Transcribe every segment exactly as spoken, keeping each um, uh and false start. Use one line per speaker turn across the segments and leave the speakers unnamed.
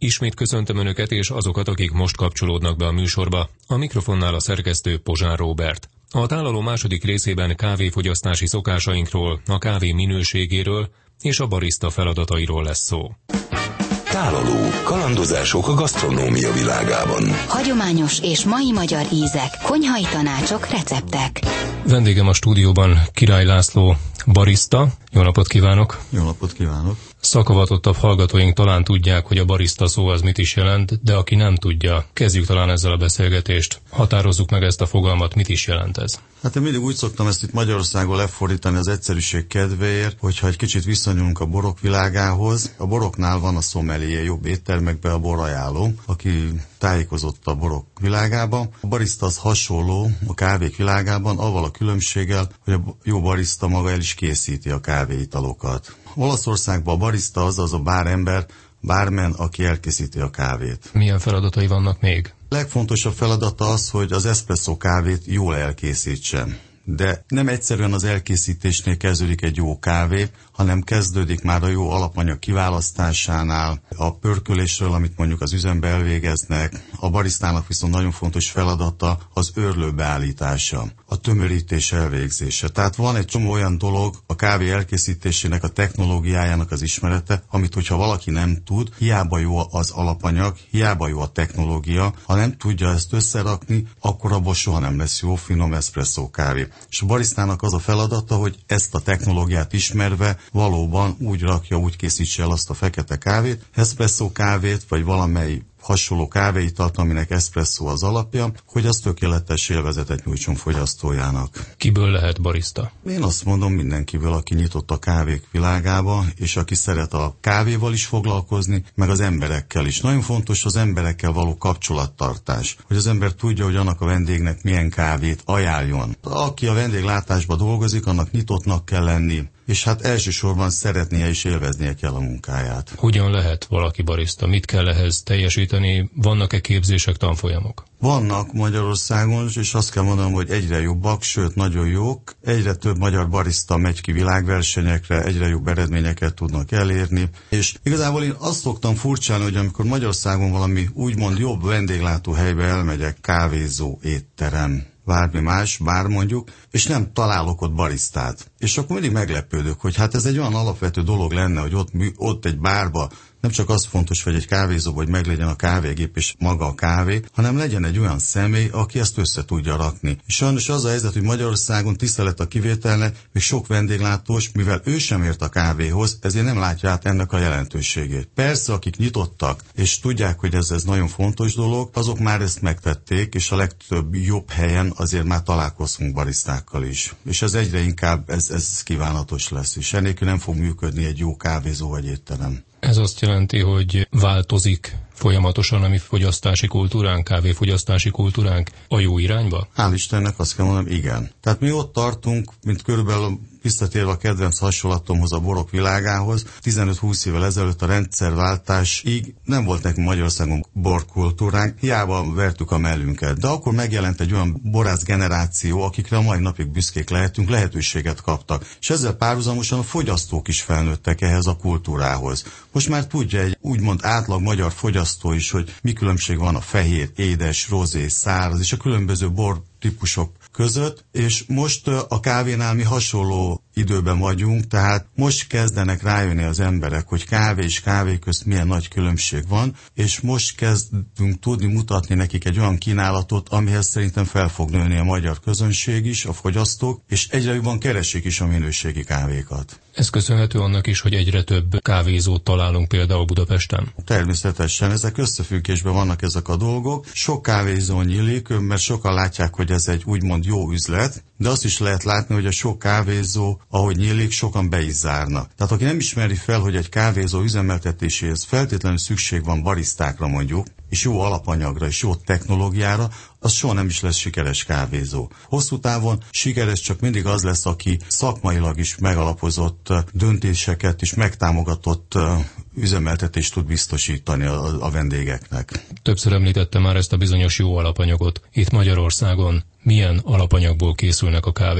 Ismét köszöntöm Önöket és azokat, akik most kapcsolódnak be a műsorba. A mikrofonnál a szerkesztő Pozsár Róbert. A tálaló második részében kávéfogyasztási szokásainkról, a kávé minőségéről és a barista feladatairól lesz szó.
Tálaló. Kalandozások a gasztronómia világában.
Hagyományos és mai magyar ízek, konyhai tanácsok, receptek.
Vendégem a stúdióban Király László, barista. Jó napot kívánok!
Jó napot kívánok!
Szakavatottabb hallgatóink talán tudják, hogy a barista szó az mit is jelent, de aki nem tudja, kezdjük talán ezzel a beszélgetést. Határozzuk meg ezt a fogalmat, mit is jelent ez?
Hát én mindig úgy szoktam ezt itt Magyarországon lefordítani az egyszerűség kedvéért, hogyha egy kicsit viszonyulunk a borok világához. A boroknál van a sommelier, jobb éttermekben a borajánló, aki tájékozott a borok világában. A barista az hasonló a kávék világában, avval a különbséggel, hogy a jó barista maga el is készíti a kávéitalokat. Olaszországban a barista az az a bárember, bármen, aki elkészíti a kávét.
Milyen feladatai vannak még?
A legfontosabb feladata az, hogy az espresso kávét jól elkészítsen. De nem egyszerűen az elkészítésnél kezdődik egy jó kávé, hanem kezdődik már a jó alapanyag kiválasztásánál, a pörkölésről, amit mondjuk az üzembe elvégeznek. A barisztának viszont nagyon fontos feladata az őrlő beállítása, a tömörítés elvégzése. Tehát van egy csomó olyan dolog a kávé elkészítésének, a technológiájának az ismerete, amit hogyha valaki nem tud, hiába jó az alapanyag, hiába jó a technológia, ha nem tudja ezt összerakni, akkor abból soha nem lesz jó finom espresso kávé. És a barisztának az a feladata, hogy ezt a technológiát ismerve valóban úgy rakja, úgy készítse el azt a fekete kávét, espresso kávét, vagy valamely hasonló kávéitalt, aminek espresso az alapja, hogy az tökéletes élvezetet nyújtson fogyasztójának.
Kiből lehet barista?
Én azt mondom mindenkiből, aki nyitott a kávék világába, és aki szeret a kávéval is foglalkozni, meg az emberekkel is. Nagyon fontos az emberekkel való kapcsolattartás, hogy az ember tudja, hogy annak a vendégnek milyen kávét ajánljon. Aki a vendéglátásban dolgozik, annak nyitottnak kell lenni, és hát elsősorban szeretnie és élveznie kell a munkáját.
Hogyan lehet valaki barista? Mit kell ehhez teljesíteni? Vannak-e képzések, tanfolyamok?
Vannak Magyarországon, és azt kell mondanom, hogy egyre jobbak, sőt nagyon jók. Egyre több magyar barista megy ki világversenyekre, egyre jobb eredményeket tudnak elérni. És igazából én azt szoktam furcsálni, hogy amikor Magyarországon valami úgymond jobb vendéglátóhelybe elmegyek, kávézó, étterem, bármi más, bár mondjuk, és nem találok ott barisztát. És akkor mindig meglepődök, hogy hát ez egy olyan alapvető dolog lenne, hogy ott, ott egy bárba nem csak az fontos, hogy egy kávézó, hogy meglegyen a kávégép és maga a kávé, hanem legyen egy olyan személy, aki ezt össze tudja rakni. És sajnos az a helyzet, hogy Magyarországon tisztelet a kivételnek, még sok vendéglátós, mivel ő sem ért a kávéhoz, ezért nem látja át ennek a jelentőségét. Persze, akik nyitottak, és tudják, hogy ez, ez nagyon fontos dolog, azok már ezt megtették, és a legtöbb jobb helyen azért már találkozunk barisztákkal is. És ez egyre inkább ez, ez kívánatos lesz, és ennélkül nem fog működni egy jó kávézó vagy étterem.
Ez azt jelenti, hogy változik folyamatosan a mi fogyasztási kultúránk, kávéfogyasztási kultúránk a jó irányba?
Hál' Istennek azt kell mondanom, igen. Tehát mi ott tartunk, mint körülbelül visszatérve a kedvenc hasonlatomhoz, a borok világához, tizenöt-húsz évvel ezelőtt a rendszerváltásig nem volt nekünk Magyarországon borkultúránk, hiába vertük a mellünket. De akkor megjelent egy olyan borász generáció, akikre a mai napig büszkék lehetünk, lehetőséget kaptak. És ezzel párhuzamosan a fogyasztók is felnőttek ehhez a kultúrához. Most már tudja egy úgymond átlag magyar fogyasztó is, hogy mi különbség van a fehér, édes, rozé, száraz és a különböző bor típusok között, és most a kávénál mi hasonló időben vagyunk, tehát most kezdenek rájönni az emberek, hogy kávé és kávé közt milyen nagy különbség van, és most kezdünk tudni mutatni nekik egy olyan kínálatot, amihez szerintem fel fog nőni a magyar közönség is, a fogyasztók, és egyre jobban keresik is a minőségi kávékat.
Ez köszönhető annak is, hogy egyre több kávézót találunk például Budapesten?
Természetesen, ezek összefüggésben vannak ezek a dolgok. Sok kávézó nyílik, mert sokan látják, hogy ez egy úgymond jó üzlet, de azt is lehet látni, hogy a sok kávézó, ahogy nyílik, sokan be is zárnak. Tehát aki nem ismeri fel, hogy egy kávézó üzemeltetéséhez feltétlenül szükség van barisztákra mondjuk, és jó alapanyagra, és jó technológiára, az soha nem is lesz sikeres kávézó. Hosszú távon sikeres csak mindig az lesz, aki szakmailag is megalapozott döntéseket és megtámogatott üzemeltetést tud biztosítani a, a vendégeknek.
Többször említette már ezt a bizonyos jó alapanyagot. Itt Magyarországon milyen alapanyagból készülnek a kávék?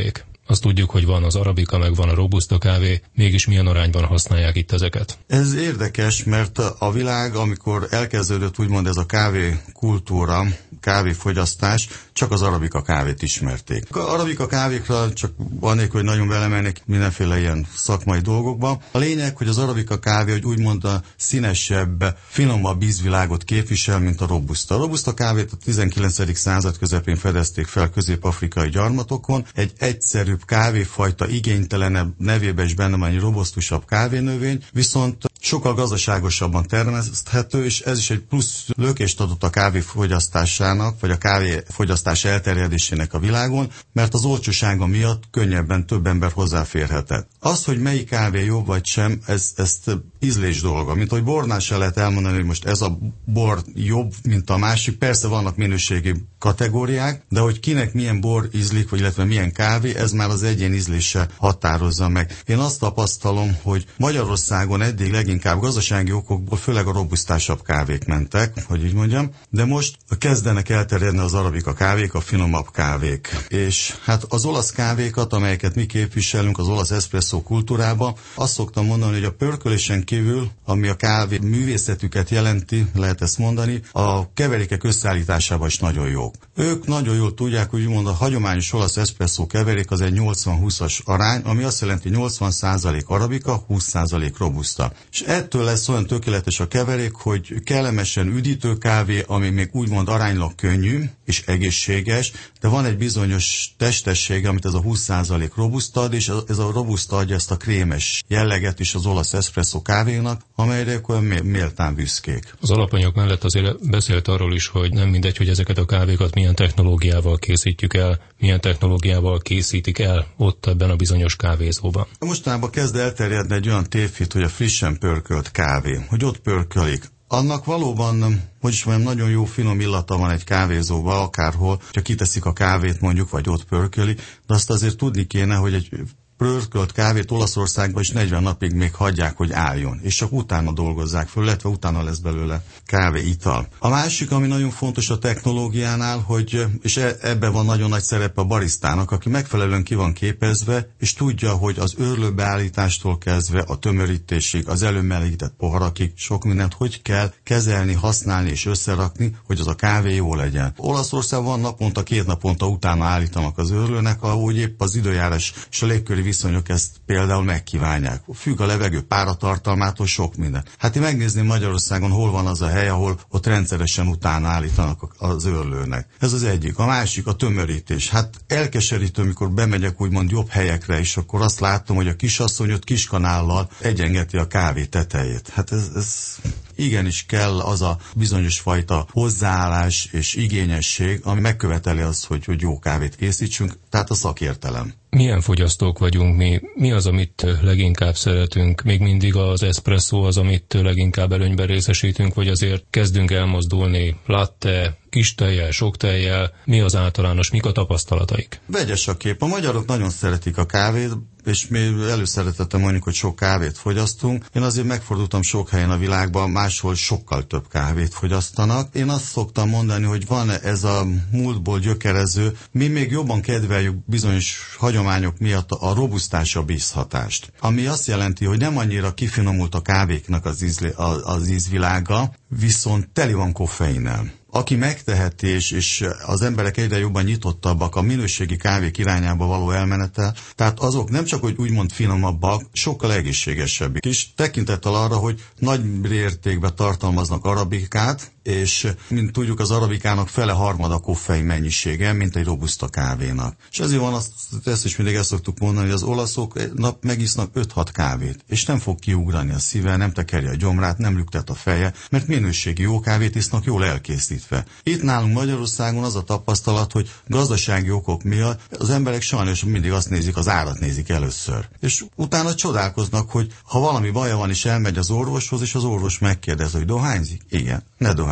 Azt tudjuk, hogy van az arabika, meg van a robusta kávé, mégis milyen arányban használják itt ezeket?
Ez érdekes, mert a világ, amikor elkezdődött úgymond ez a kávé kultúra, kávéfogyasztás, csak az arabika kávét ismerték. A arabika kávékra csak annélkül, hogy nagyon belemennék mindenféle ilyen szakmai dolgokba. A lényeg, hogy az arabika kávé, hogy úgymond a színesebb, finomabb ízvilágot képvisel, mint a robusta. A robusta kávét a tizenkilencedik század közepén fedezték fel közép-afrikai gyarmatokon. Egy egyszerűbb kávéfajta, igénytelenebb, nevében is benne van egy robusztusabb kávénövény, viszont sokkal gazdaságosabban termeszthető, és ez is egy plusz lökést adott a kávéfogyasztásának, vagy a kávéfogyasztás elterjedésének a világon, mert az olcsósága miatt könnyebben több ember hozzáférhetett. Az, hogy melyik kávé jobb vagy sem, ez, ezt ízlés dolga. Mint hogy bornál se lehet elmondani, hogy most ez a bor jobb, mint a másik. Persze vannak minőségi kategóriák, de hogy kinek milyen bor ízlik, vagy illetve milyen kávé, ez már az egyén ízlése határozza meg. Én azt tapasztalom, hogy Magyarországon eddig leginkább gazdasági okokból főleg a robusztásabb kávék mentek, hogy így mondjam, de most kezdenek elterjedni az arabika kávék, a finomabb kávék. És hát az olasz kávékat, amelyeket mi képviselünk az olasz eszpresszó kultúrában, azt szoktam mondani, hogy a pörkölésen kívül, ami a kávé művészetüket jelenti, lehet ezt mondani, a keverékek összeállításában is nagyon jók. Ők nagyon jól tudják, hogy úgymond a hagyományos olasz eszpresszó keverék az egy nyolcvan-húszas arány, ami azt jelenti nyolcvan százalék arabika, húsz százalék robusta. És ettől lesz olyan tökéletes a keverék, hogy kellemesen üdítő kávé, ami még úgymond aránylag könnyű és egészséges, de van egy bizonyos testessége, amit ez a húsz százalék robusta ad, és ez a robusta adja ezt a krémes jelleget is az olasz eszpresszó kávénak, amelyre olyan méltán büszkék.
Az alapanyag mellett azért beszélt arról is, hogy nem mindegy, hogy ezeket a kávékat milyen technológiával készítjük el, milyen technológiával készítik el ott ebben a bizonyos kávézóban.
Mostanában kezd elterjedni egy olyan tévhit, hogy a frissen pörkölt kávé, hogy ott pörkölik. Annak valóban, hogy is mondjam, nagyon jó finom illata van egy kávézóban, akárhol, ha kiteszik a kávét mondjuk, vagy ott pörköli, de azt azért tudni kéne, hogy egy pörkölt kávét Olaszországban is negyven napig még hagyják, hogy álljon, és csak utána dolgozzák föl, illetve utána lesz belőle kávéital. A másik, ami nagyon fontos a technológiánál, hogy, és ebben van nagyon nagy szerepe a barisztának, aki megfelelően ki van képezve, és tudja, hogy az őrlőbeállítástól kezdve a tömörítésig, az előmelegített poharakig sok mindent hogy kell kezelni, használni és összerakni, hogy az a kávé jó legyen. Olaszországban van naponta, két naponta utána állítanak az őrlőnek, ahogy épp az időjárás és a légköri viszonyok ezt például megkívánják. Függ a levegő páratartalmától sok minden. Hát én megnézném Magyarországon, hol van az a hely, ahol ott rendszeresen utána állítanak az őrlőnek. Ez az egyik. A másik a tömörítés. Hát elkeserítő, amikor bemegyek úgymond jobb helyekre, és akkor azt látom, hogy a kisasszony ott kiskanállal egyengeti a kávé tetejét. Hát ez, ez igenis kell az a bizonyos fajta hozzáállás és igényesség, ami megköveteli azt, hogy, hogy jó kávét készítsünk, tehát a szakértelem.
Milyen fogyasztók vagyunk mi? Mi az, amit leginkább szeretünk? Még mindig az eszpresszó az, amit leginkább előnyben részesítünk, vagy azért kezdünk elmozdulni latte, kis tejjel, sok tejjel? Mi az általános, mik a tapasztalataik?
Vegyes a kép. A magyarok nagyon szeretik a kávét, és mi előszeretettel mondjuk, hogy sok kávét fogyasztunk. Én azért megfordultam sok helyen a világban, máshol sokkal több kávét fogyasztanak. Én azt szoktam mondani, hogy van ez a múltból gyökerező, mi még jobban kedveljük bizonyos hagyományok miatt a robusztásabb ízhatást. Ami azt jelenti, hogy nem annyira kifinomult a kávéknak az, ízlé, az ízvilága, viszont teli van koffeinnel. Aki megteheti, és, és az emberek egyre jobban nyitottabbak a minőségi kávék irányába való elmenetel, tehát azok nem csak, hogy úgymond finomabbak, sokkal egészségesebbek is, tekintettel arra, hogy nagy értékben tartalmaznak arabikát, és mint tudjuk, az arabikának fele harmada koffein mennyisége, mint egy robusta kávénak. És ezért van, azt, ezt is mindig el szoktuk mondani, hogy az olaszok nap megisznak öt-hat kávét, és nem fog kiugrani a szíve, nem tekeri a gyomrát, nem lüktet a feje, mert minőségi jó kávét isznak, jól elkészítve. Itt nálunk Magyarországon az a tapasztalat, hogy gazdasági okok miatt az emberek sajnos mindig azt nézik, az árat nézik először. És utána csodálkoznak, hogy ha valami baja van, és elmegy az orvoshoz, és az orvos megkérdez, hogy dohányzik? Igen, ne dohányzik.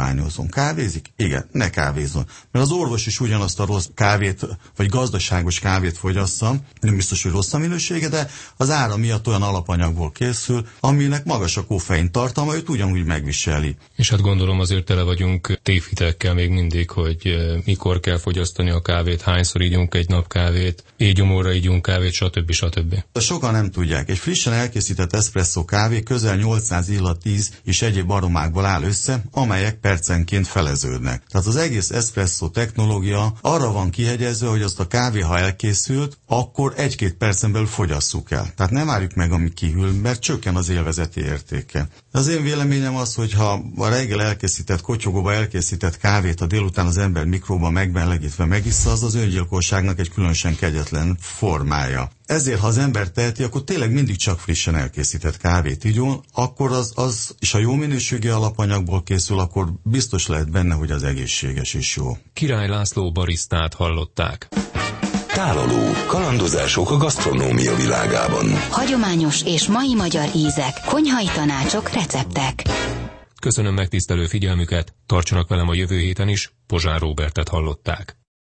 dohányozom. Kávézik? Igen, ne kávézzon. Mert az orvos is ugyanazt a rossz kávét, vagy gazdaságos kávét fogyassza, nem biztos, hogy rossz a minősége, de az ára miatt olyan alapanyagból készül, aminek magas a koffein tartalma, őt ugyanúgy megviseli.
És hát gondolom azért tele vagyunk tévhitekkel még mindig, hogy mikor kell fogyasztani a kávét, hányszor ígyunk egy nap kávét, éjgyomorra ígyunk kávét, stb. stb.
Sokan nem tudják. Egy frissen elkészített eszpresszó kávé közel nyolcszáz illatíz és egyéb aromákból áll össze, amelyek percenként feleződnek. Tehát az egész eszpresszó technológia arra van kihegyezve, hogy azt a kávé, ha elkészült, akkor egy-két percen belül fogyasszuk el. Tehát nem várjuk meg, ami kihűl, mert csökken az élvezeti értéke. Az én véleményem az, hogy ha a reggel elkészített, kotyogóba elkészített kávét a délután az ember mikróban megbelegítve megissza, az az öngyilkosságnak egy különösen kegyetlen formája. Ezért, ha az ember teheti, akkor tényleg mindig csak frissen elkészített kávét igyon, akkor az, az, és a jó minőségi alapanyagból készül, akkor biztos lehet benne, hogy az egészséges is jó.
Király László barisztát hallották.
Tálaló. Kalandozások a gasztronómia világában.
Hagyományos és mai magyar ízek, konyhai tanácsok, receptek.
Köszönöm megtisztelő figyelmüket, tartsanak velem a jövő héten is, Pozsár Róbertet hallották.